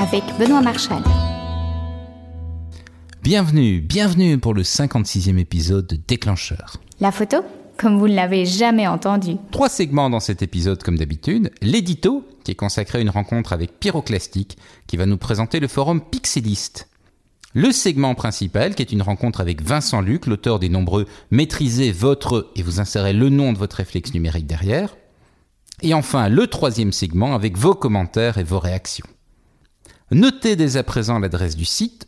avec Benoît Marchal. Bienvenue pour le 56e épisode de Déclencheur. La photo, comme vous ne l'avez jamais entendu. 3 segments dans cet épisode comme d'habitude. L'édito, qui est consacré à une rencontre avec Pyroclastique, qui va nous présenter le forum Pixelist. Le segment principal, qui est une rencontre avec Vincent Luc, l'auteur des nombreux « Maîtrisez votre » et vous insérez le nom de votre réflexe numérique derrière. Et enfin, le 3e segment avec vos commentaires et vos réactions. Notez dès à présent l'adresse du site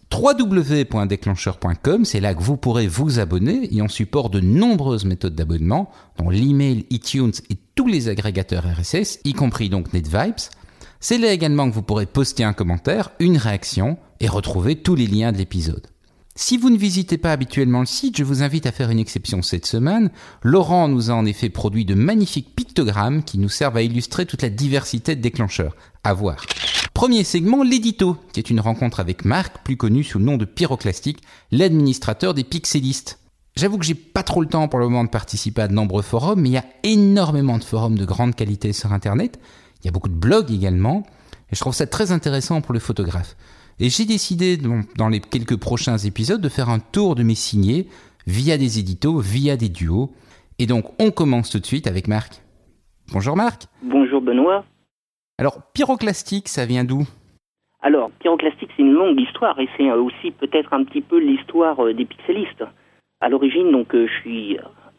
www.déclencheur.com, c'est là que vous pourrez vous abonner et on supporte de nombreuses méthodes d'abonnement, dont l'email, iTunes et tous les agrégateurs RSS, y compris donc NetVibes. C'est là également que vous pourrez poster un commentaire, une réaction et retrouver tous les liens de l'épisode. Si vous ne visitez pas habituellement le site, je vous invite à faire une exception cette semaine. Laurent nous a en effet produit de magnifiques pictogrammes qui nous servent à illustrer toute la diversité de déclencheurs. À voir. Premier segment, l'édito, qui est une rencontre avec Marc, plus connu sous le nom de Pyroclastique, l'administrateur des Pixelistes. J'avoue que j'ai pas trop le temps pour le moment de participer à de nombreux forums, mais il y a énormément de forums de grande qualité sur Internet. Il y a beaucoup de blogs également, et je trouve ça très intéressant pour le photographe. Et j'ai décidé, dans les quelques prochains épisodes, de faire un tour de mes signés via des éditos, via des duos. Et donc, on commence tout de suite avec Marc. Bonjour Marc. Bonjour Benoît. Alors, Pyroclastique, ça vient d'où ? Alors, Pyroclastique, c'est une longue histoire, et c'est aussi peut-être un petit peu l'histoire des pixelistes. À l'origine, donc, je suis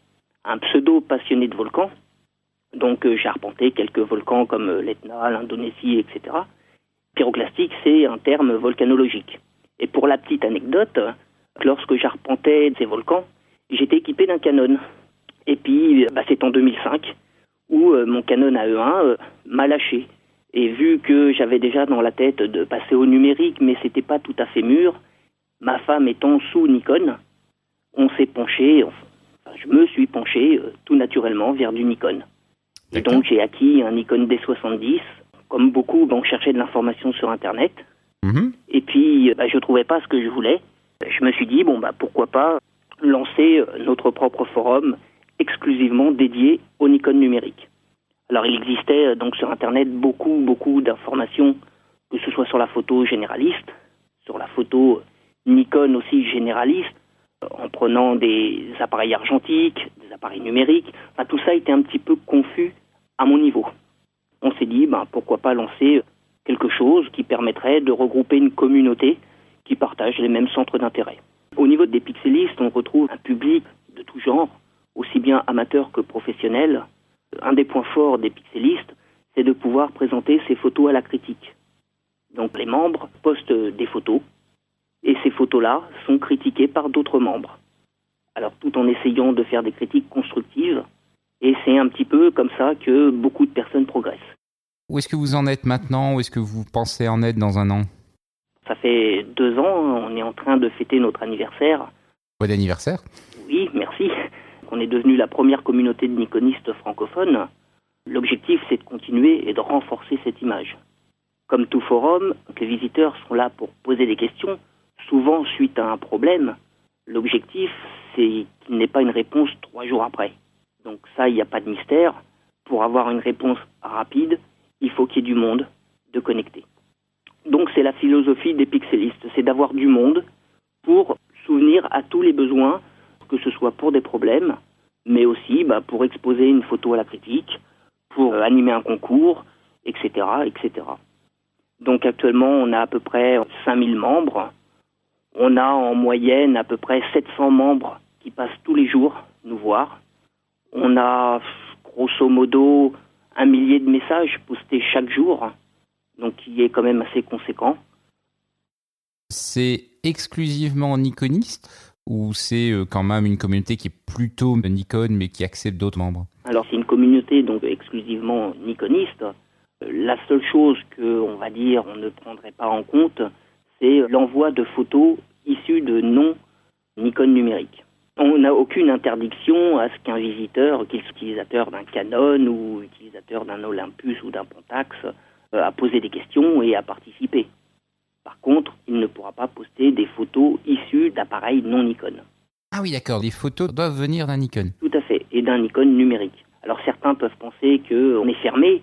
un pseudo-passionné de volcans. Donc, j'ai arpenté quelques volcans comme l'Etna, l'Indonésie, etc. Pyroclastique, c'est un terme volcanologique. Et pour la petite anecdote, lorsque j'arpentais ces volcans, j'étais équipé d'un Canon. Et puis, c'est en 2005 où mon Canon AE1 m'a lâché. Et vu que j'avais déjà dans la tête de passer au numérique, mais c'était pas tout à fait mûr, ma femme étant sous Nikon, on s'est penché, je me suis penché tout naturellement vers du Nikon. Et donc j'ai acquis un Nikon D70. Comme beaucoup, on cherchait de l'information sur Internet. Et puis, je trouvais pas ce que je voulais. Je me suis dit, pourquoi pas lancer notre propre forum exclusivement dédié au Nikon numérique. Alors, il existait donc sur Internet beaucoup d'informations, que ce soit sur la photo généraliste, sur la photo Nikon aussi généraliste, en prenant des appareils argentiques, des appareils numériques. Tout ça était un petit peu confus à mon niveau. On s'est dit, pourquoi pas lancer quelque chose qui permettrait de regrouper une communauté qui partage les mêmes centres d'intérêt. Au niveau des pixelistes, on retrouve un public de tout genre, aussi bien amateur que professionnel. Un des points forts des pixelistes, c'est de pouvoir présenter ses photos à la critique. Donc les membres postent des photos, et ces photos-là sont critiquées par d'autres membres. Alors tout en essayant de faire des critiques constructives, et c'est un petit peu comme ça que beaucoup de personnes progressent. Où est-ce que vous en êtes maintenant ? Où est-ce que vous pensez en être dans un an ? Ça fait 2 ans, on est en train de fêter notre anniversaire. Bon anniversaire ? Oui, merci. On est devenu la première communauté de nikonistes francophones. L'objectif, c'est de continuer et de renforcer cette image. Comme tout forum, les visiteurs sont là pour poser des questions, souvent suite à un problème. L'objectif, c'est qu'il n'ait pas une réponse 3 jours après. Donc ça, il n'y a pas de mystère. Pour avoir une réponse rapide, il faut qu'il y ait du monde de connecté. Donc c'est la philosophie des pixelistes, c'est d'avoir du monde pour souvenir à tous les besoins, que ce soit pour des problèmes, mais aussi pour exposer une photo à la critique, pour animer un concours, etc., etc. Donc actuellement, on a à peu près 5000 membres. On a en moyenne à peu près 700 membres qui passent tous les jours nous voir. On a grosso modo 1 millier de messages postés chaque jour, donc qui est quand même assez conséquent. C'est exclusivement nikoniste ou c'est quand même une communauté qui est plutôt Nikon mais qui accepte d'autres membres ? Alors c'est une communauté donc exclusivement nikoniste. La seule chose qu'on va dire on ne prendrait pas en compte, c'est l'envoi de photos issues de non-Nikon numériques. On n'a aucune interdiction à ce qu'un visiteur, qu'il soit utilisateur d'un Canon ou utilisateur d'un Olympus ou d'un Pentax, à poser des questions et à participer. Par contre, il ne pourra pas poster des photos issues d'appareils non Nikon. Ah oui, d'accord, les photos doivent venir d'un Nikon. Tout à fait, et d'un Nikon numérique. Alors certains peuvent penser qu'on est fermé,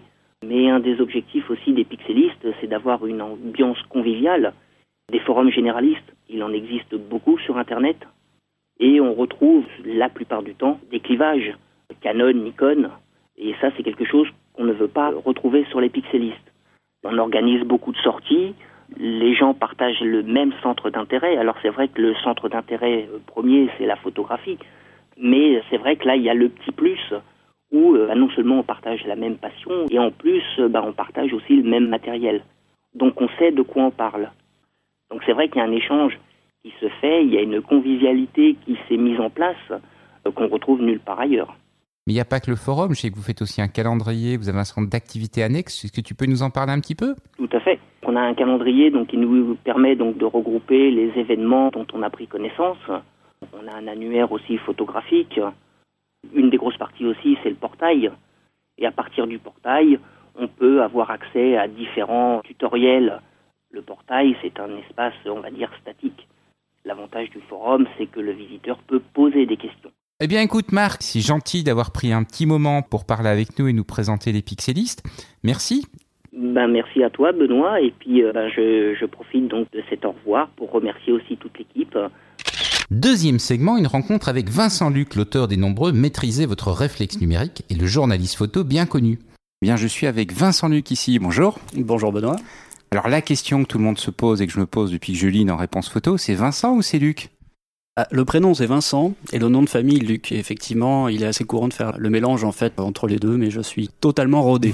Mais un des objectifs aussi des pixelistes, c'est d'avoir une ambiance conviviale. Des forums généralistes, il en existe beaucoup sur Internet. Et on retrouve la plupart du temps des clivages, Canon, Nikon. Et ça, c'est quelque chose qu'on ne veut pas retrouver sur les pixelistes. On organise beaucoup de sorties. Les gens partagent le même centre d'intérêt. Alors c'est vrai que le centre d'intérêt premier, c'est la photographie. Mais c'est vrai que là, il y a le petit plus où non seulement on partage la même passion, et en plus, on partage aussi le même matériel. Donc on sait de quoi on parle. Donc c'est vrai qu'il y a un échange qui se fait, il y a une convivialité qui s'est mise en place qu'on retrouve nulle part ailleurs. Mais il n'y a pas que le forum, je sais que vous faites aussi un calendrier, vous avez un centre d'activités annexe. Est-ce que tu peux nous en parler un petit peu ? Tout à fait. On a un calendrier qui nous permet de regrouper les événements dont on a pris connaissance. On a un annuaire aussi photographique. Une des grosses parties aussi, c'est le portail. Et à partir du portail, on peut avoir accès à différents tutoriels. Le portail, c'est un espace, on va dire, statique. L'avantage du forum, c'est que le visiteur peut poser des questions. Eh bien écoute Marc, c'est gentil d'avoir pris un petit moment pour parler avec nous et nous présenter les pixelistes. Merci. Merci à toi Benoît, et puis je profite donc de cet au revoir pour remercier aussi toute l'équipe. Deuxième segment, une rencontre avec Vincent Luc, l'auteur des nombreux Maîtrisez votre réflexe numérique et le journaliste photo bien connu. Bien, je suis avec Vincent Luc ici, bonjour. Bonjour Benoît. Alors la question que tout le monde se pose et que je me pose depuis que je lis dans Réponse Photo, c'est Vincent ou c'est Luc ? Le prénom c'est Vincent et le nom de famille Luc. Et effectivement, il est assez courant de faire le mélange en fait entre les deux, mais je suis totalement rodé.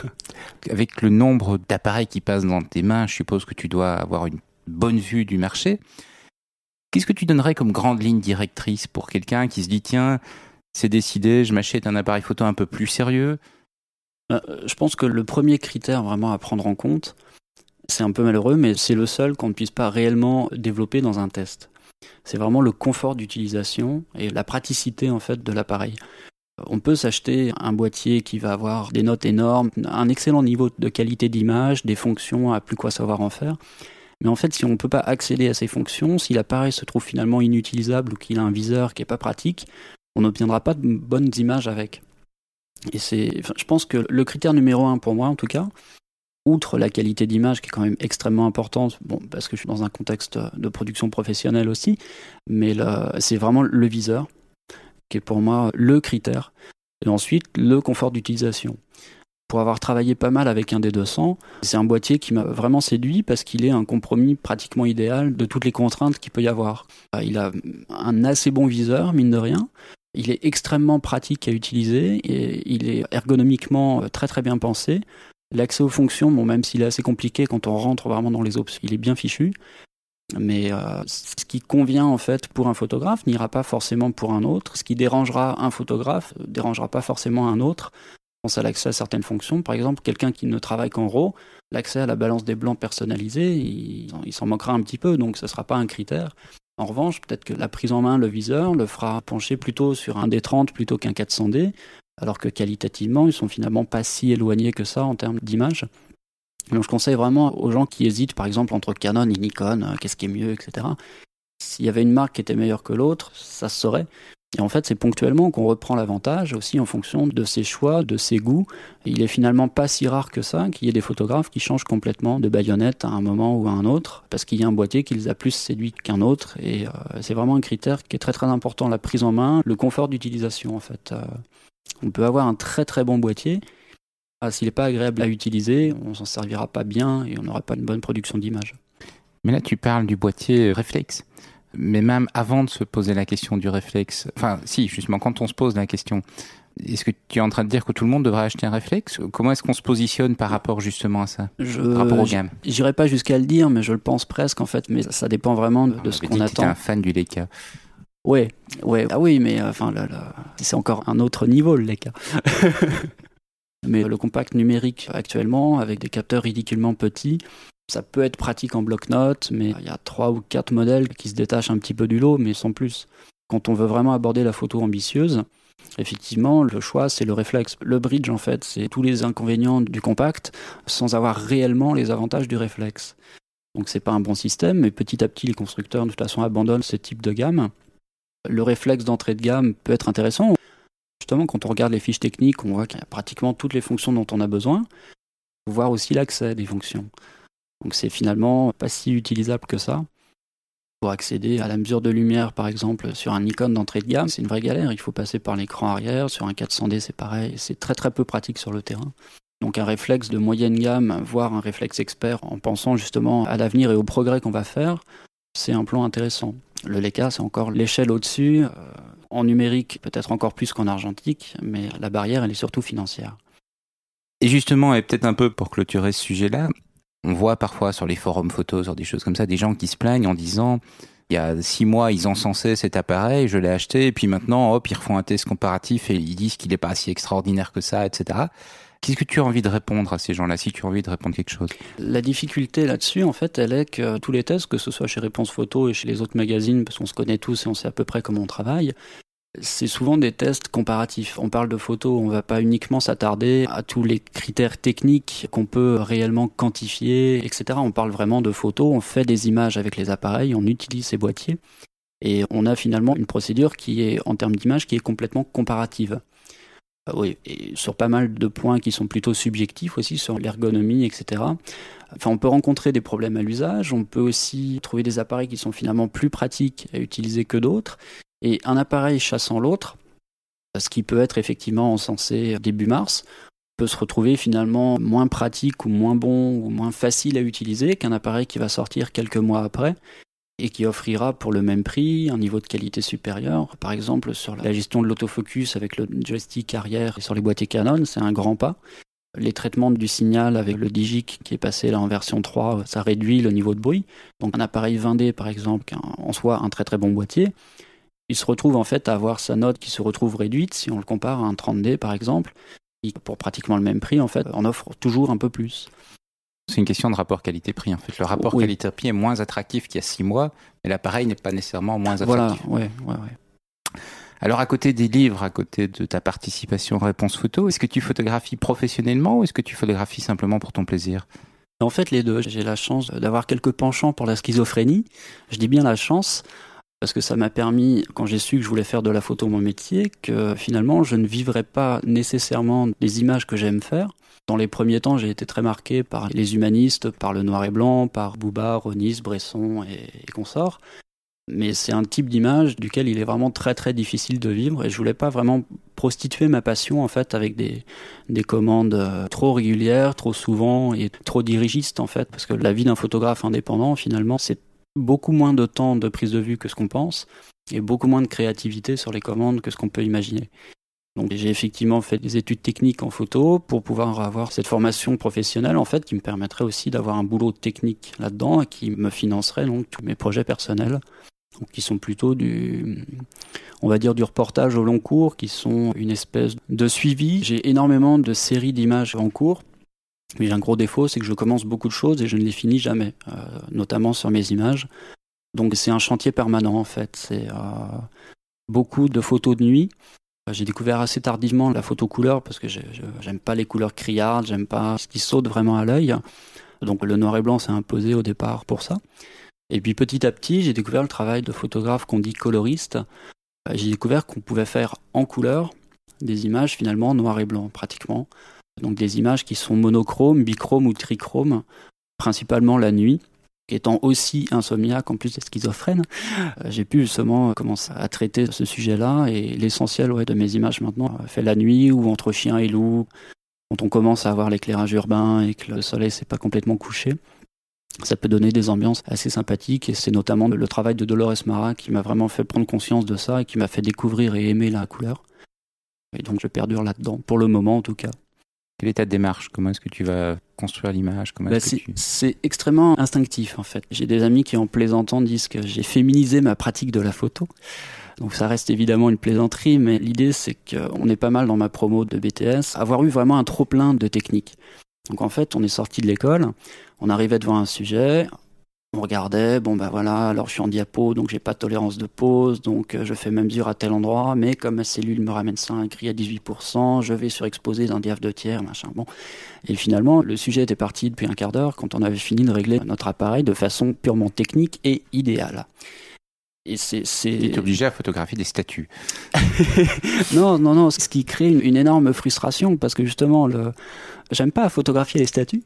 Avec le nombre d'appareils qui passent dans tes mains, je suppose que tu dois avoir une bonne vue du marché. Qu'est-ce que tu donnerais comme grande ligne directrice pour quelqu'un qui se dit tiens, c'est décidé, je m'achète un appareil photo un peu plus sérieux ? Je pense que le premier critère vraiment à prendre en compte, c'est un peu malheureux, mais c'est le seul qu'on ne puisse pas réellement développer dans un test. C'est vraiment le confort d'utilisation et la praticité en fait de l'appareil. On peut s'acheter un boîtier qui va avoir des notes énormes, un excellent niveau de qualité d'image, des fonctions à plus quoi savoir en faire. Mais en fait, si on ne peut pas accéder à ces fonctions, si l'appareil se trouve finalement inutilisable ou qu'il a un viseur qui n'est pas pratique, on n'obtiendra pas de bonnes images avec. Et je pense que le critère numéro 1 pour moi en tout cas, outre la qualité d'image qui est quand même extrêmement importante, parce que je suis dans un contexte de production professionnelle aussi, mais c'est vraiment le viseur qui est pour moi le critère. Et ensuite, le confort d'utilisation. Pour avoir travaillé pas mal avec un D200, c'est un boîtier qui m'a vraiment séduit parce qu'il est un compromis pratiquement idéal de toutes les contraintes qu'il peut y avoir. Il a un assez bon viseur, mine de rien. Il est extrêmement pratique à utiliser et il est ergonomiquement très très bien pensé. L'accès aux fonctions, même s'il est assez compliqué quand on rentre vraiment dans les options, il est bien fichu. Mais ce qui convient en fait pour un photographe n'ira pas forcément pour un autre. Ce qui dérangera un photographe ne dérangera pas forcément un autre. Je pense à l'accès à certaines fonctions. Par exemple, quelqu'un qui ne travaille qu'en RAW, l'accès à la balance des blancs personnalisée, il s'en moquera un petit peu, donc ce ne sera pas un critère. En revanche, peut-être que la prise en main, le viseur, le fera pencher plutôt sur un D30 plutôt qu'un 400D, alors que qualitativement, ils sont finalement pas si éloignés que ça en termes d'image. Donc je conseille vraiment aux gens qui hésitent, par exemple, entre Canon et Nikon, qu'est-ce qui est mieux, etc. S'il y avait une marque qui était meilleure que l'autre, ça se saurait. Et en fait, c'est ponctuellement qu'on reprend l'avantage aussi en fonction de ses choix, de ses goûts. Et il est finalement pas si rare que ça qu'il y ait des photographes qui changent complètement de baïonnette à un moment ou à un autre parce qu'il y a un boîtier qui les a plus séduits qu'un autre. Et c'est vraiment un critère qui est très très important, la prise en main, le confort d'utilisation en fait. On peut avoir un très très bon boîtier. S'il n'est pas agréable à utiliser, on s'en servira pas bien et on n'aura pas une bonne production d'image. Mais là, tu parles du boîtier réflexe. Mais même avant de se poser la question du réflexe, enfin si, justement, quand on se pose la question, est-ce que tu es en train de dire que tout le monde devrait acheter un réflexe ? Comment est-ce qu'on se positionne par rapport justement à ça, par rapport aux gammes ? J'irai pas jusqu'à le dire, mais je le pense presque en fait, mais ça dépend vraiment de ce qu'on attend. Tu es un fan du Leica. Ouais. Ah oui, mais c'est encore un autre niveau le Leica. Mais le compact numérique actuellement, avec des capteurs ridiculement petits, ça peut être pratique en bloc-notes, mais il y a 3 ou 4 modèles qui se détachent un petit peu du lot, mais sans plus. Quand on veut vraiment aborder la photo ambitieuse, effectivement, le choix, c'est le réflexe. Le bridge, en fait, c'est tous les inconvénients du compact, sans avoir réellement les avantages du réflexe. Donc c'est pas un bon système, mais petit à petit, les constructeurs, de toute façon, abandonnent ce type de gamme. Le réflexe d'entrée de gamme peut être intéressant. Justement, quand on regarde les fiches techniques, on voit qu'il y a pratiquement toutes les fonctions dont on a besoin. voir aussi l'accès des fonctions. Donc c'est finalement pas si utilisable que ça. Pour accéder à la mesure de lumière, par exemple, sur un Nikon d'entrée de gamme, c'est une vraie galère. Il faut passer par l'écran arrière. Sur un 400D, c'est pareil. C'est très très peu pratique sur le terrain. Donc un réflexe de moyenne gamme, voire un réflexe expert, en pensant justement à l'avenir et au progrès qu'on va faire, c'est un plan intéressant. Le Leica, c'est encore l'échelle au-dessus. En numérique, peut-être encore plus qu'en argentique, mais la barrière, elle est surtout financière. Et justement, et peut-être un peu pour clôturer ce sujet-là, on voit parfois sur les forums photos, sur des choses comme ça, des gens qui se plaignent en disant il y a 6 mois, ils encensaient cet appareil, je l'ai acheté, et puis maintenant, hop, ils refont un test comparatif et ils disent qu'il n'est pas si extraordinaire que ça, etc. Qu'est-ce que tu as envie de répondre à ces gens-là, si tu as envie de répondre quelque chose? La difficulté là-dessus, en fait, elle est que tous les tests, que ce soit chez Réponse Photo et chez les autres magazines, parce qu'on se connaît tous et on sait à peu près comment on travaille, c'est souvent des tests comparatifs. On parle de photos, on ne va pas uniquement s'attarder à tous les critères techniques qu'on peut réellement quantifier, etc. On parle vraiment de photos, on fait des images avec les appareils, on utilise ces boîtiers, et on a finalement une procédure qui est, en termes d'image, qui est complètement comparative. Oui, et sur pas mal de points qui sont plutôt subjectifs aussi, sur l'ergonomie, etc. Enfin, on peut rencontrer des problèmes à l'usage, on peut aussi trouver des appareils qui sont finalement plus pratiques à utiliser que d'autres, et un appareil chassant l'autre, ce qui peut être effectivement encensé début mars, peut se retrouver finalement moins pratique ou moins bon ou moins facile à utiliser qu'un appareil qui va sortir quelques mois après et qui offrira pour le même prix un niveau de qualité supérieur. Par exemple, sur la gestion de l'autofocus avec le joystick arrière et sur les boîtiers Canon, c'est un grand pas. Les traitements du signal avec le Digic qui est passé là en version 3, ça réduit le niveau de bruit. Donc un appareil 20D par exemple, qui est en soi un très très bon boîtier, il se retrouve en fait à avoir sa note qui se retrouve réduite si on le compare à un 30D par exemple, qui pour pratiquement le même prix en fait en offre toujours un peu plus. C'est une question de rapport qualité-prix en fait. Le rapport qualité-prix est moins attractif qu'il y a 6 mois, mais l'appareil n'est pas nécessairement moins attractif. Voilà, ouais. Alors à côté des livres, à côté de ta participation Réponse Photo, est-ce que tu photographies professionnellement ou est-ce que tu photographies simplement pour ton plaisir? En fait les deux, j'ai la chance d'avoir quelques penchants pour la schizophrénie. Je dis bien la chance, parce que ça m'a permis, quand j'ai su que je voulais faire de la photo mon métier, que finalement je ne vivrais pas nécessairement des images que j'aime faire. Dans les premiers temps, j'ai été très marqué par les humanistes, par le noir et blanc, par Bouba, Ronis, Bresson et consorts. Mais c'est un type d'image duquel il est vraiment très très difficile de vivre, et je voulais pas vraiment prostituer ma passion en fait avec des commandes trop régulières, trop souvent et trop dirigistes en fait, parce que la vie d'un photographe indépendant finalement c'est beaucoup moins de temps de prise de vue que ce qu'on pense, et beaucoup moins de créativité sur les commandes que ce qu'on peut imaginer. Donc j'ai effectivement fait des études techniques en photo pour pouvoir avoir cette formation professionnelle en fait qui me permettrait aussi d'avoir un boulot technique là-dedans et qui me financerait donc tous mes projets personnels, donc qui sont plutôt du reportage au long cours, qui sont une espèce de suivi. J'ai énormément de séries d'images en cours. Mais j'ai un gros défaut, c'est que je commence beaucoup de choses et je ne les finis jamais, notamment sur mes images. Donc c'est un chantier permanent en fait. C'est beaucoup de photos de nuit. J'ai découvert assez tardivement la photo couleur parce que j'aime pas les couleurs criardes, j'aime pas ce qui saute vraiment à l'œil. Donc le noir et blanc s'est imposé au départ pour ça. Et puis petit à petit, j'ai découvert le travail de photographe qu'on dit coloriste. J'ai découvert qu'on pouvait faire en couleur des images finalement noir et blanc pratiquement. Donc des images qui sont monochromes, bichromes ou trichromes, principalement la nuit. Étant aussi insomniaque en plus d'être schizophrène, j'ai pu justement commencer à traiter ce sujet-là, et l'essentiel de mes images maintenant fait la nuit ou entre chien et loup, quand on commence à avoir l'éclairage urbain et que le soleil s'est pas complètement couché. Ça peut donner des ambiances assez sympathiques, et c'est notamment le travail de Dolores Mara qui m'a vraiment fait prendre conscience de ça et qui m'a fait découvrir et aimer la couleur. Et donc je perdure là-dedans, pour le moment en tout cas. Quelle est ta démarche? Comment est-ce que tu vas construire l'image? C'est extrêmement instinctif en fait. J'ai des amis qui en plaisantant disent que j'ai féminisé ma pratique de la photo. Donc ça reste évidemment une plaisanterie, mais l'idée c'est qu'on est pas mal dans ma promo de BTS, avoir eu vraiment un trop-plein de techniques. Donc en fait, on est sorti de l'école, on arrivait devant un sujet, on regardait, alors je suis en diapo, donc j'ai pas de tolérance de pause, donc je fais ma mesure à tel endroit, mais comme ma cellule me ramène ça un gris à 18%, je vais surexposer d'un diaph 2 tiers, machin, bon. Et finalement, le sujet était parti depuis un quart d'heure quand on avait fini de régler notre appareil de façon purement technique et idéale. Et c'est... Il est obligé à photographier des statues. Non, ce qui crée une énorme frustration, parce que justement, j'aime pas photographier les statues.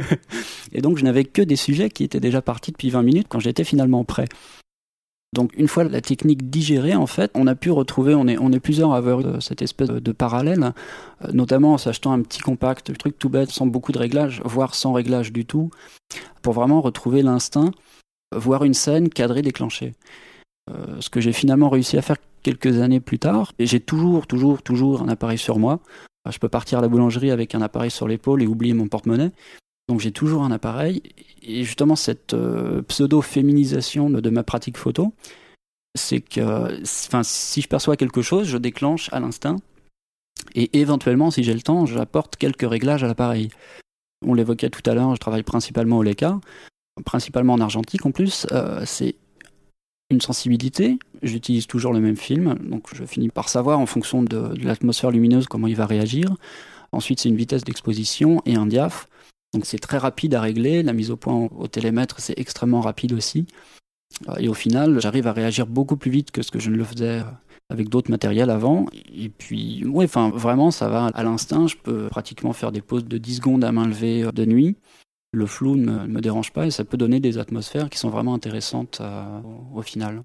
Et donc, je n'avais que des sujets qui étaient déjà partis depuis 20 minutes quand j'étais finalement prêt. Donc, une fois la technique digérée, en fait, on a pu retrouver, on est plusieurs à avoir cette espèce de parallèle, notamment en s'achetant un petit compact, un truc tout bête, sans beaucoup de réglages, voire sans réglage du tout, pour vraiment retrouver l'instinct, voir une scène cadrée, déclenchée. Ce que j'ai finalement réussi à faire quelques années plus tard, et j'ai toujours un appareil sur moi. Je peux partir à la boulangerie avec un appareil sur l'épaule et oublier mon porte-monnaie. Donc j'ai toujours un appareil, et justement cette pseudo-féminisation de ma pratique photo, c'est que si je perçois quelque chose, je déclenche à l'instinct, et éventuellement, si j'ai le temps, j'apporte quelques réglages à l'appareil. On l'évoquait tout à l'heure, je travaille principalement au Leica, principalement en argentique en plus, c'est une sensibilité, j'utilise toujours le même film, donc je finis par savoir en fonction de l'atmosphère lumineuse comment il va réagir. Ensuite, c'est une vitesse d'exposition et un diaph. Donc c'est très rapide à régler, la mise au point au télémètre, c'est extrêmement rapide aussi. Et au final, j'arrive à réagir beaucoup plus vite que ce que je ne le faisais avec d'autres matériels avant. Et puis, vraiment, ça va à l'instinct. Je peux pratiquement faire des pauses de 10 secondes à main levée de nuit. Le flou ne me dérange pas et ça peut donner des atmosphères qui sont vraiment intéressantes au final.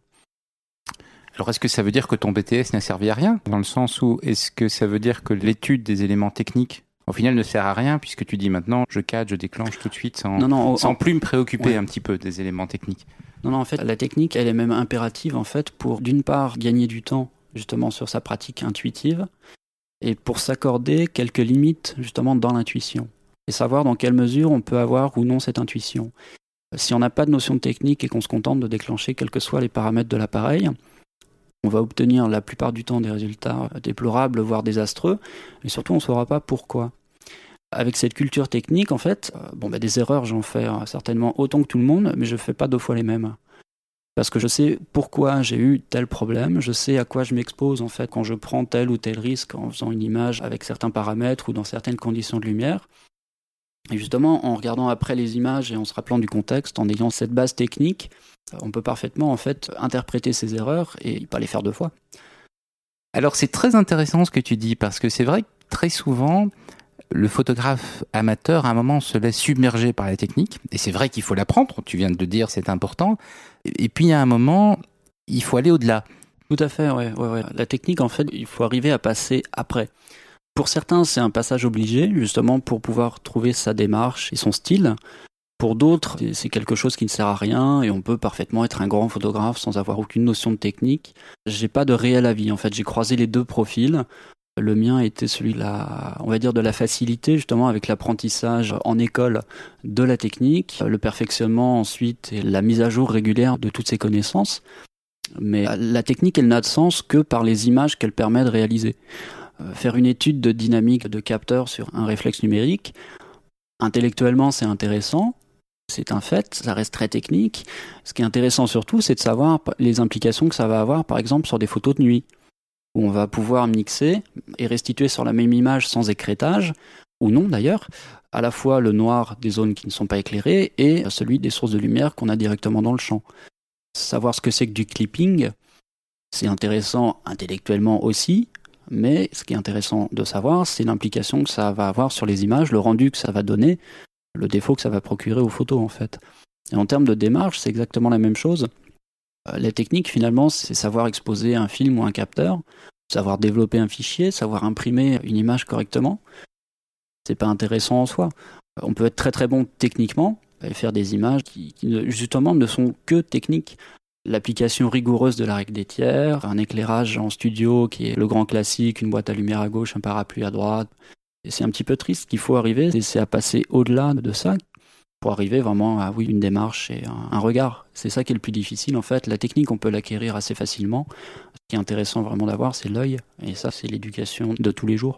Alors est-ce que ça veut dire que ton BTS n'a servi à rien ? Dans le sens où est-ce que ça veut dire que l'étude des éléments techniques au final ne sert à rien puisque tu dis maintenant je cadre, je déclenche tout de suite sans plus me préoccuper un petit peu des éléments techniques ? Non, en fait la technique elle est même impérative en fait pour d'une part gagner du temps justement sur sa pratique intuitive et pour s'accorder quelques limites justement dans l'intuition. Et savoir dans quelle mesure on peut avoir ou non cette intuition. Si on n'a pas de notion de technique et qu'on se contente de déclencher quels que soient les paramètres de l'appareil, on va obtenir la plupart du temps des résultats déplorables, voire désastreux, et surtout on ne saura pas pourquoi. Avec cette culture technique, en fait, des erreurs j'en fais certainement autant que tout le monde, mais je ne fais pas 2 fois les mêmes. Parce que je sais pourquoi j'ai eu tel problème, je sais à quoi je m'expose en fait quand je prends tel ou tel risque en faisant une image avec certains paramètres ou dans certaines conditions de lumière. Et justement, en regardant après les images et en se rappelant du contexte, en ayant cette base technique, on peut parfaitement en fait interpréter ces erreurs et pas les faire 2 fois. Alors c'est très intéressant ce que tu dis parce que c'est vrai que très souvent le photographe amateur à un moment se laisse submerger par la technique et c'est vrai qu'il faut l'apprendre, tu viens de le dire, c'est important. Et puis à un moment, il faut aller au-delà. Tout à fait, ouais. La technique en fait, il faut arriver à passer après. Pour certains, c'est un passage obligé, justement pour pouvoir trouver sa démarche et son style. Pour d'autres, c'est quelque chose qui ne sert à rien et on peut parfaitement être un grand photographe sans avoir aucune notion de technique. J'ai pas de réel avis, en fait, j'ai croisé les 2 profils. Le mien était celui de la facilité, justement, avec l'apprentissage en école de la technique, le perfectionnement ensuite et la mise à jour régulière de toutes ces connaissances. Mais la technique, elle n'a de sens que par les images qu'elle permet de réaliser. Faire une étude de dynamique de capteur sur un réflexe numérique, intellectuellement c'est intéressant, c'est un fait, ça reste très technique. Ce qui est intéressant surtout, c'est de savoir les implications que ça va avoir par exemple sur des photos de nuit, où on va pouvoir mixer et restituer sur la même image sans écrêtage, ou non d'ailleurs, à la fois le noir des zones qui ne sont pas éclairées et celui des sources de lumière qu'on a directement dans le champ. Savoir ce que c'est que du clipping, c'est intéressant intellectuellement aussi, mais ce qui est intéressant de savoir, c'est l'implication que ça va avoir sur les images, le rendu que ça va donner, le défaut que ça va procurer aux photos en fait. Et en termes de démarche, c'est exactement la même chose. La technique finalement, c'est savoir exposer un film ou un capteur, savoir développer un fichier, savoir imprimer une image correctement. C'est pas intéressant en soi. On peut être très très bon techniquement et faire des images qui justement ne sont que techniques. L'application rigoureuse de la règle des tiers, un éclairage en studio qui est le grand classique, une boîte à lumière à gauche, un parapluie à droite. Et c'est un petit peu triste qu'il faut arriver, c'est à passer au-delà de ça pour arriver vraiment à une démarche et un regard. C'est ça qui est le plus difficile en fait. La technique, on peut l'acquérir assez facilement. Ce qui est intéressant vraiment d'avoir, c'est l'œil. Et ça, c'est l'éducation de tous les jours.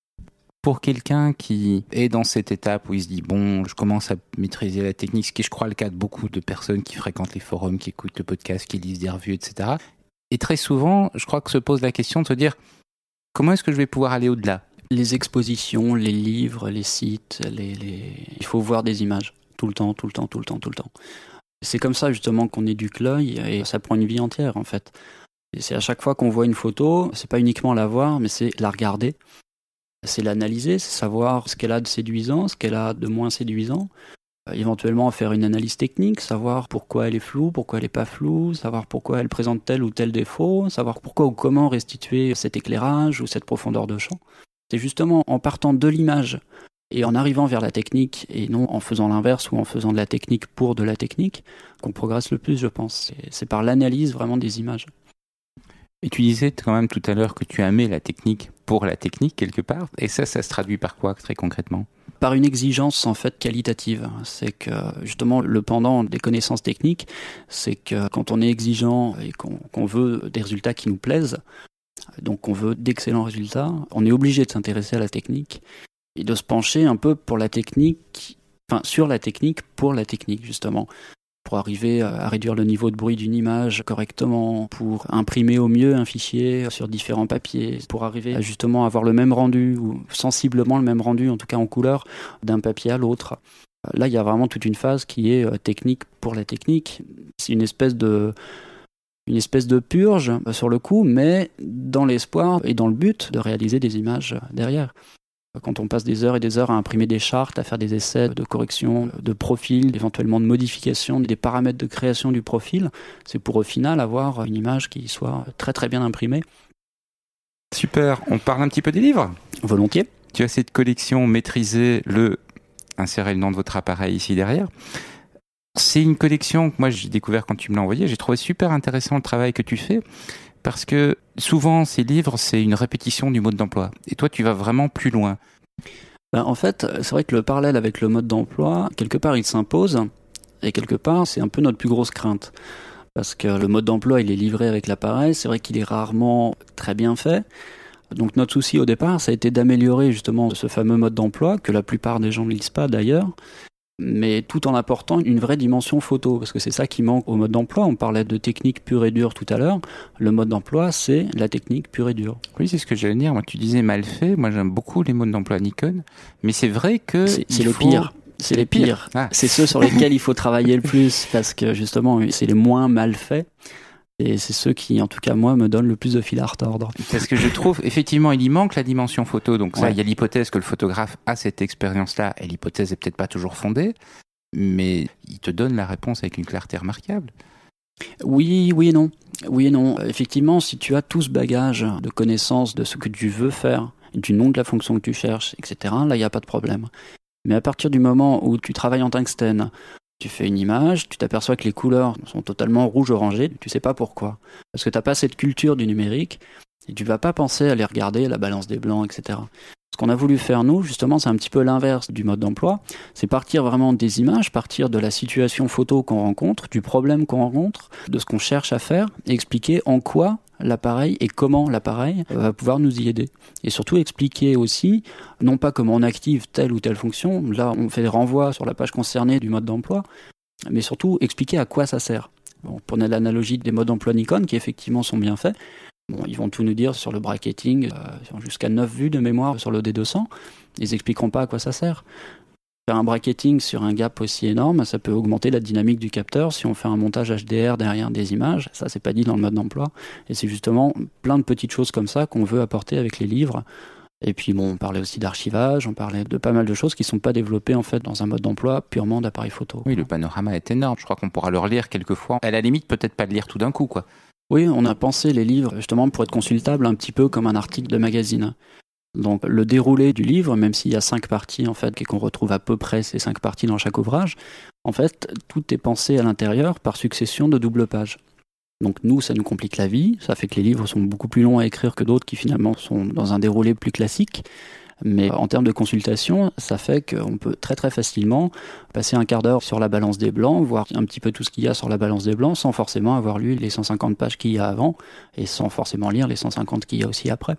Pour quelqu'un qui est dans cette étape où il se dit bon, je commence à maîtriser la technique, ce qui est, je crois, le cas de beaucoup de personnes qui fréquentent les forums, qui écoutent le podcast, qui lisent des revues, etc. Et très souvent, je crois que se pose la question de se dire comment est-ce que je vais pouvoir aller au-delà ? Les expositions, les livres, les sites, il faut voir des images tout le temps. C'est comme ça justement qu'on éduque l'œil et ça prend une vie entière en fait. Et c'est à chaque fois qu'on voit une photo, c'est pas uniquement la voir, mais c'est la regarder, c'est l'analyser, c'est savoir ce qu'elle a de séduisant, ce qu'elle a de moins séduisant, éventuellement faire une analyse technique, savoir pourquoi elle est floue, pourquoi elle est pas floue, savoir pourquoi elle présente tel ou tel défaut, savoir pourquoi ou comment restituer cet éclairage ou cette profondeur de champ. C'est justement en partant de l'image et en arrivant vers la technique, et non en faisant l'inverse ou en faisant de la technique pour de la technique, qu'on progresse le plus, je pense. C'est par l'analyse vraiment des images. Et tu disais quand même tout à l'heure que tu aimais la technique pour la technique, quelque part. Et ça se traduit par quoi, très concrètement ? Par une exigence, en fait, qualitative. C'est que, justement, le pendant des connaissances techniques, c'est que quand on est exigeant et qu'on veut des résultats qui nous plaisent, donc qu'on veut d'excellents résultats, on est obligé de s'intéresser à la technique et de se pencher un peu pour la technique, enfin sur la technique pour la technique justement, pour arriver à réduire le niveau de bruit d'une image correctement, pour imprimer au mieux un fichier sur différents papiers, pour arriver à justement avoir le même rendu, ou sensiblement le même rendu, en tout cas en couleur, d'un papier à l'autre. Là, il y a vraiment toute une phase qui est technique pour la technique. C'est une espèce de purge sur le coup, mais dans l'espoir et dans le but de réaliser des images derrière. Quand on passe des heures et des heures à imprimer des chartes, à faire des essais de correction de profil, éventuellement de modification des paramètres de création du profil, c'est pour au final avoir une image qui soit très très bien imprimée. Super, on parle un petit peu des livres ? Volontiers. Tu as cette collection Maîtriser insérez le nom de votre appareil ici derrière. C'est une collection que moi j'ai découvert quand tu me l'as envoyé. J'ai trouvé super intéressant le travail que tu fais parce que souvent ces livres c'est une répétition du mode d'emploi et toi tu vas vraiment plus loin. En fait, c'est vrai que le parallèle avec le mode d'emploi, quelque part il s'impose et quelque part c'est un peu notre plus grosse crainte. Parce que le mode d'emploi il est livré avec l'appareil, c'est vrai qu'il est rarement très bien fait. Donc notre souci au départ ça a été d'améliorer justement ce fameux mode d'emploi que la plupart des gens ne lisent pas d'ailleurs, mais tout en apportant une vraie dimension photo, parce que c'est ça qui manque au mode d'emploi. On parlait de technique pure et dure tout à l'heure. Le mode d'emploi, c'est la technique pure et dure. Oui, c'est ce que j'allais dire. Moi, tu disais mal fait. Moi, j'aime beaucoup les modes d'emploi Nikon, mais c'est vrai que c'est les pires. C'est les pires. Ah. C'est ceux sur lesquels il faut travailler le plus, parce que justement, c'est les moins mal faits. Et c'est ceux qui, en tout cas, moi, me donnent le plus de fil à retordre. Parce que je trouve, effectivement, il y manque la dimension photo. Donc ça, il y a l'hypothèse que le photographe a cette expérience-là, et l'hypothèse est peut-être pas toujours fondée, mais il te donne la réponse avec une clarté remarquable. Oui et non. Oui et non. Effectivement, si tu as tout ce bagage de connaissances de ce que tu veux faire, du nom de la fonction que tu cherches, etc., là, il n'y a pas de problème. Mais à partir du moment où tu travailles en tungstène, tu fais une image, tu t'aperçois que les couleurs sont totalement rouge-orangé, tu sais pas pourquoi. Parce que t'as pas cette culture du numérique, et tu vas pas penser à aller regarder la balance des blancs, etc. Ce qu'on a voulu faire, nous, justement, c'est un petit peu l'inverse du mode d'emploi. C'est partir vraiment des images, partir de la situation photo qu'on rencontre, du problème qu'on rencontre, de ce qu'on cherche à faire, et expliquer en quoi l'appareil et comment l'appareil va pouvoir nous y aider. Et surtout expliquer aussi, non pas comment on active telle ou telle fonction, là on fait des renvois sur la page concernée du mode d'emploi, mais surtout expliquer à quoi ça sert. Bon, pour l'analogie des modes d'emploi Nikon, qui effectivement sont bien faits, bon, ils vont tout nous dire sur le bracketing, jusqu'à 9 vues de mémoire sur le D200, ils expliqueront pas à quoi ça sert. Faire un bracketing sur un gap aussi énorme, ça peut augmenter la dynamique du capteur. Si on fait un montage HDR derrière des images, ça c'est pas dit dans le mode d'emploi. Et c'est justement plein de petites choses comme ça qu'on veut apporter avec les livres. Et puis bon, on parlait aussi d'archivage, on parlait de pas mal de choses qui sont pas développées en fait dans un mode d'emploi purement d'appareil photo. Oui, le panorama est énorme. Je crois qu'on pourra le relire quelquefois. À la limite, peut-être pas le lire tout d'un coup, quoi. Oui, on a pensé les livres justement pour être consultables un petit peu comme un article de magazine. Donc le déroulé du livre, même s'il y a 5 parties en fait, et qu'on retrouve à peu près ces 5 parties dans chaque ouvrage, en fait tout est pensé à l'intérieur par succession de doubles pages. Donc nous, ça nous complique la vie, ça fait que les livres sont beaucoup plus longs à écrire que d'autres qui finalement sont dans un déroulé plus classique. Mais en termes de consultation, ça fait qu'on peut très très facilement passer un quart d'heure sur la balance des blancs, voir un petit peu tout ce qu'il y a sur la balance des blancs, sans forcément avoir lu les 150 pages qu'il y a avant, et sans forcément lire les 150 qu'il y a aussi après.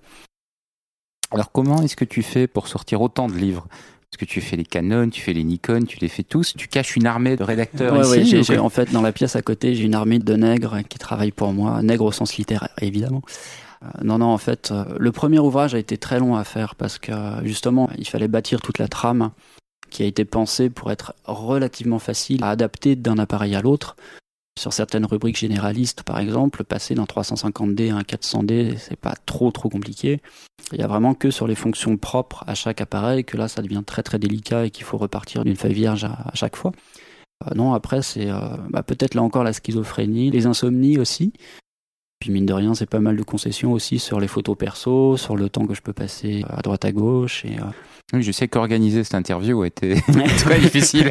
Alors comment est-ce que tu fais pour sortir autant de livres ? Parce que tu fais les Canon, tu fais les Nikon, tu les fais tous. Tu caches une armée de rédacteurs ici. Oui, en fait, dans la pièce à côté, j'ai une armée de nègres qui travaillent pour moi. Nègres au sens littéraire, évidemment. Non, en fait, le premier ouvrage a été très long à faire parce que, justement, il fallait bâtir toute la trame qui a été pensé pour être relativement facile à adapter d'un appareil à l'autre. Sur certaines rubriques généralistes, par exemple, passer d'un 350D à un 400D, c'est pas trop compliqué. Il y a vraiment que sur les fonctions propres à chaque appareil que là, ça devient très très délicat et qu'il faut repartir d'une feuille vierge à chaque fois. Non, après, c'est peut-être là encore la schizophrénie, les insomnies aussi. Puis mine de rien, c'est pas mal de concessions aussi sur les photos perso, sur le temps que je peux passer à droite à gauche. Oui, je sais qu'organiser cette interview a été très difficile.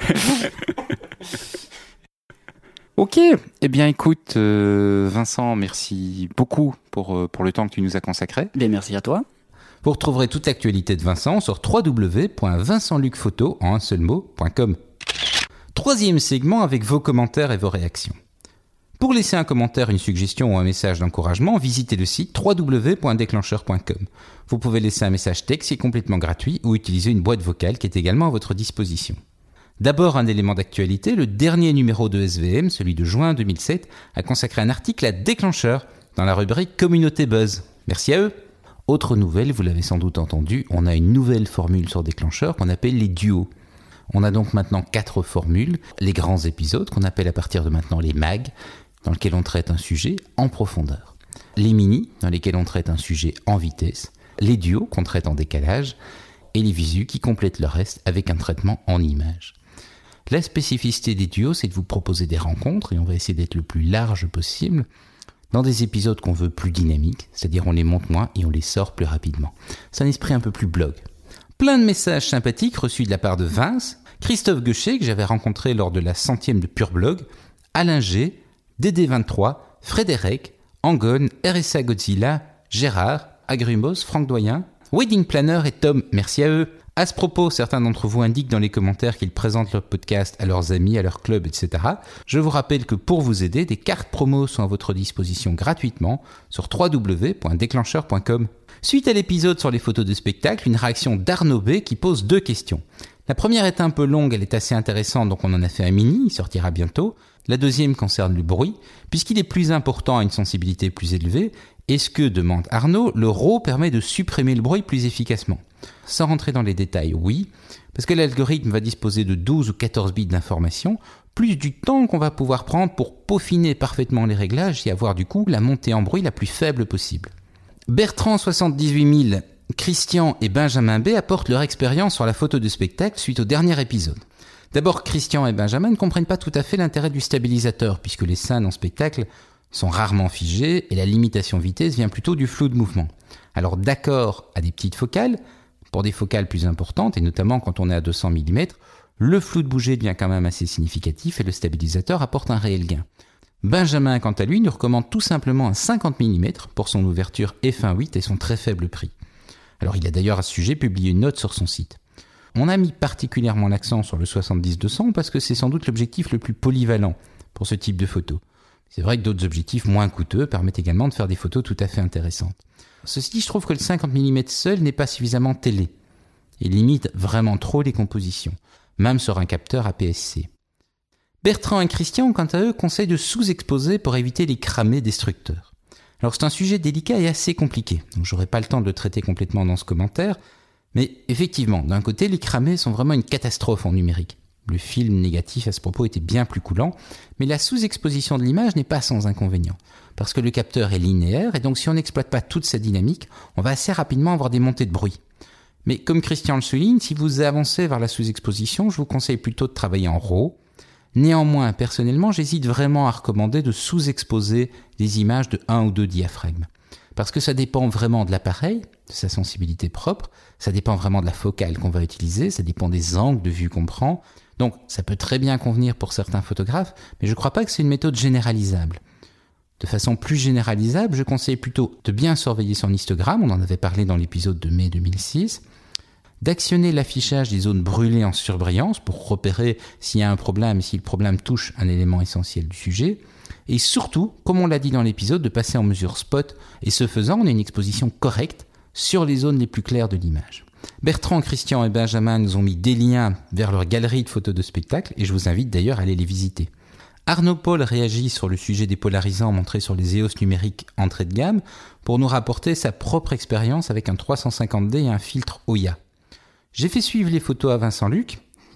Ok, eh bien écoute Vincent, merci beaucoup pour le temps que tu nous as consacré. Bien, merci à toi. Vous retrouverez toute l'actualité de Vincent sur www.vincentlucphoto en un seul mot.com. Troisième segment avec vos commentaires et vos réactions. Pour laisser un commentaire, une suggestion ou un message d'encouragement, visitez le site www.déclencheur.com. Vous pouvez laisser un message texte qui est complètement gratuit ou utiliser une boîte vocale qui est également à votre disposition. D'abord, un élément d'actualité, le dernier numéro de SVM, celui de juin 2007, a consacré un article à Déclencheur dans la rubrique Communauté Buzz. Merci à eux. Autre nouvelle, vous l'avez sans doute entendu, on a une nouvelle formule sur Déclencheur qu'on appelle les duos. On a donc maintenant 4 formules, les grands épisodes qu'on appelle à partir de maintenant les mags, dans lesquels on traite un sujet en profondeur. Les mini, dans lesquels on traite un sujet en vitesse. Les duos qu'on traite en décalage. Et les visus qui complètent le reste avec un traitement en images. La spécificité des duos, c'est de vous proposer des rencontres, et on va essayer d'être le plus large possible, dans des épisodes qu'on veut plus dynamiques, c'est-à-dire on les monte moins et on les sort plus rapidement. C'est un esprit un peu plus blog. Plein de messages sympathiques reçus de la part de Vince, Christophe Guechet, que j'avais rencontré lors de la 100e de Pure Blog, Alain G, DD23, Frédéric, Angone, RSA Godzilla, Gérard, Agrumos, Franck Doyen, Wedding Planner et Tom, merci à eux. À ce propos, certains d'entre vous indiquent dans les commentaires qu'ils présentent leur podcast à leurs amis, à leur club, etc. Je vous rappelle que pour vous aider, des cartes promo sont à votre disposition gratuitement sur www.déclencheur.com. Suite à l'épisode sur les photos de spectacle, une réaction d'Arnaud B qui pose 2 questions. La première est un peu longue, elle est assez intéressante, donc on en a fait un mini, il sortira bientôt. La deuxième concerne le bruit, puisqu'il est plus important à une sensibilité plus élevée. Est-ce que, demande Arnaud, le RAW permet de supprimer le bruit plus efficacement ? Sans rentrer dans les détails, oui, parce que l'algorithme va disposer de 12 ou 14 bits d'information, plus du temps qu'on va pouvoir prendre pour peaufiner parfaitement les réglages et avoir du coup la montée en bruit la plus faible possible. Bertrand 78000, Christian et Benjamin B apportent leur expérience sur la photo de spectacle suite au dernier épisode. D'abord, Christian et Benjamin ne comprennent pas tout à fait l'intérêt du stabilisateur, puisque les scènes en spectacle sont rarement figées et la limitation vitesse vient plutôt du flou de mouvement. Alors d'accord à des petites focales, pour des focales plus importantes, et notamment quand on est à 200 mm, le flou de bouger devient quand même assez significatif et le stabilisateur apporte un réel gain. Benjamin, quant à lui, nous recommande tout simplement un 50 mm pour son ouverture f1.8 et son très faible prix. Alors il a d'ailleurs à ce sujet publié une note sur son site. On a mis particulièrement l'accent sur le 70-200 parce que c'est sans doute l'objectif le plus polyvalent pour ce type de photo. C'est vrai que d'autres objectifs moins coûteux permettent également de faire des photos tout à fait intéressantes. Ceci dit, je trouve que le 50 mm seul n'est pas suffisamment télé et limite vraiment trop les compositions, même sur un capteur APS-C. Bertrand et Christian, quant à eux, conseillent de sous-exposer pour éviter les cramés destructeurs. Alors c'est un sujet délicat et assez compliqué, donc j'aurai pas le temps de le traiter complètement dans ce commentaire, mais effectivement, d'un côté, les cramés sont vraiment une catastrophe en numérique. Le film négatif à ce propos était bien plus coulant, mais la sous-exposition de l'image n'est pas sans inconvénient, parce que le capteur est linéaire, et donc si on n'exploite pas toute sa dynamique, on va assez rapidement avoir des montées de bruit. Mais comme Christian le souligne, si vous avancez vers la sous-exposition, je vous conseille plutôt de travailler en RAW. Néanmoins, personnellement, j'hésite vraiment à recommander de sous-exposer des images de 1 ou 2 diaphragmes. Parce que ça dépend vraiment de l'appareil, de sa sensibilité propre, ça dépend vraiment de la focale qu'on va utiliser, ça dépend des angles de vue qu'on prend. Donc ça peut très bien convenir pour certains photographes, mais je ne crois pas que c'est une méthode généralisable. De façon plus généralisable, je conseille plutôt de bien surveiller son histogramme, on en avait parlé dans l'épisode de mai 2006, d'actionner l'affichage des zones brûlées en surbrillance pour repérer s'il y a un problème et si le problème touche un élément essentiel du sujet, et surtout, comme on l'a dit dans l'épisode, de passer en mesure spot, et ce faisant, on a une exposition correcte sur les zones les plus claires de l'image. Bertrand, Christian et Benjamin nous ont mis des liens vers leur galerie de photos de spectacle, et je vous invite d'ailleurs à aller les visiter. Arnaud Paul réagit sur le sujet des polarisants montrés sur les EOS numériques entrée de gamme pour nous rapporter sa propre expérience avec un 350D et un filtre Oya. J'ai fait suivre les photos à Vincent Luc,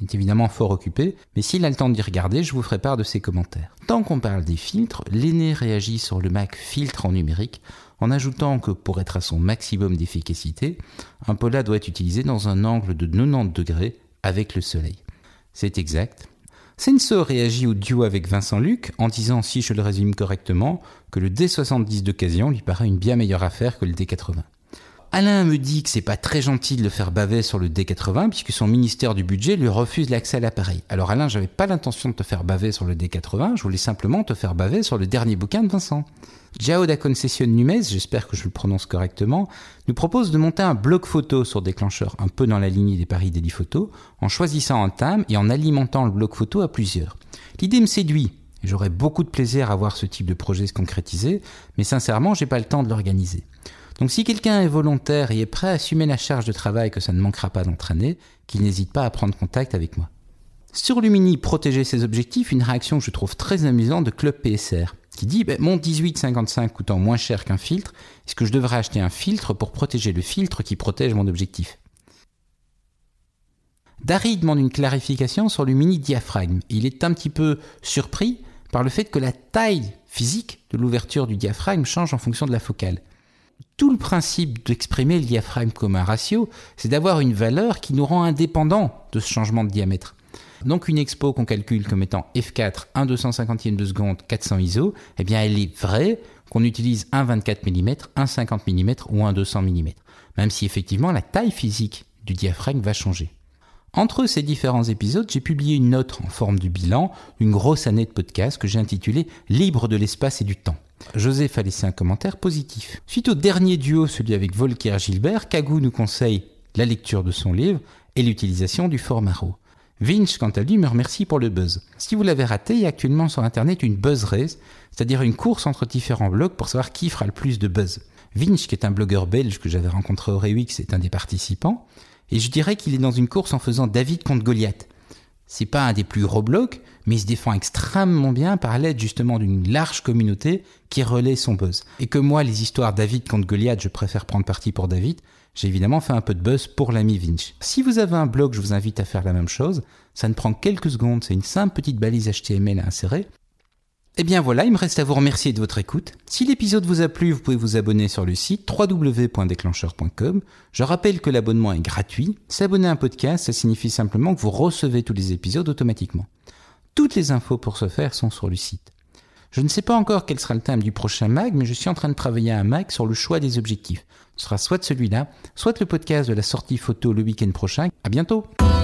Il est évidemment fort occupé, mais s'il a le temps d'y regarder, je vous ferai part de ses commentaires. Tant qu'on parle des filtres, l'aîné réagit sur le Mac filtre en numérique en ajoutant que pour être à son maximum d'efficacité, un Pola doit être utilisé dans un angle de 90 degrés avec le soleil. C'est exact. Senso réagit au duo avec Vincent Luc en disant, si je le résume correctement, que le D70 d'occasion lui paraît une bien meilleure affaire que le D80. Alain me dit que c'est pas très gentil de le faire baver sur le D80 puisque son ministère du budget lui refuse l'accès à l'appareil. Alors Alain, j'avais pas l'intention de te faire baver sur le D80, je voulais simplement te faire baver sur le dernier bouquin de Vincent. João da Conceição Nunes, j'espère que je le prononce correctement, nous propose de monter un bloc photo sur déclencheur un peu dans la lignée des paris Daily Photo, en choisissant un thème et en alimentant le bloc photo à plusieurs. L'idée me séduit, et j'aurais beaucoup de plaisir à voir ce type de projet se concrétiser, mais sincèrement, j'ai pas le temps de l'organiser. Donc si quelqu'un est volontaire et est prêt à assumer la charge de travail que ça ne manquera pas d'entraîner, qu'il n'hésite pas à prendre contact avec moi. Sur Lumini, protéger ses objectifs, une réaction que je trouve très amusante de Club PSR, qui dit mon 18-55 coûtant moins cher qu'un filtre, est-ce que je devrais acheter un filtre pour protéger le filtre qui protège mon objectif? Dari demande une clarification sur le mini diaphragme. Il est un petit peu surpris par le fait que la taille physique de l'ouverture du diaphragme change en fonction de la focale. Tout le principe d'exprimer le diaphragme comme un ratio, c'est d'avoir une valeur qui nous rend indépendants de ce changement de diamètre. Donc une expo qu'on calcule comme étant f4, 1/250e de seconde, 400 ISO, eh bien elle est vraie qu'on utilise un 24 mm, un 50 mm ou un 200 mm, même si effectivement la taille physique du diaphragme va changer. Entre ces différents épisodes, j'ai publié une note en forme de bilan d'une grosse année de podcast que j'ai intitulée « Libre de l'espace et du temps ». Joseph a laissé un commentaire positif. Suite au dernier duo, celui avec Volker Gilbert, Kagou nous conseille la lecture de son livre et l'utilisation du format RAW. Vinch, quant à lui, me remercie pour le buzz. Si vous l'avez raté, il y a actuellement sur Internet une buzz race, c'est-à-dire une course entre différents blogs pour savoir qui fera le plus de buzz. Vinch, qui est un blogueur belge que j'avais rencontré au Rewix, est un des participants, et je dirais qu'il est dans une course en faisant David contre Goliath. C'est pas un des plus gros blogs, mais il se défend extrêmement bien par l'aide justement d'une large communauté qui relaie son buzz. Et que moi, les histoires David contre Goliath, je préfère prendre parti pour David, j'ai évidemment fait un peu de buzz pour l'ami Vinch. Si vous avez un blog, je vous invite à faire la même chose. Ça ne prend quelques secondes, c'est une simple petite balise HTML à insérer. Et bien voilà, il me reste à vous remercier de votre écoute. Si l'épisode vous a plu, vous pouvez vous abonner sur le site www.déclencheur.com. Je rappelle que l'abonnement est gratuit. S'abonner à un podcast, ça signifie simplement que vous recevez tous les épisodes automatiquement. Toutes les infos pour ce faire sont sur le site. Je ne sais pas encore quel sera le thème du prochain mag, mais je suis en train de travailler à un mag sur le choix des objectifs. Ce sera soit celui-là, soit le podcast de la sortie photo le week-end prochain. À bientôt!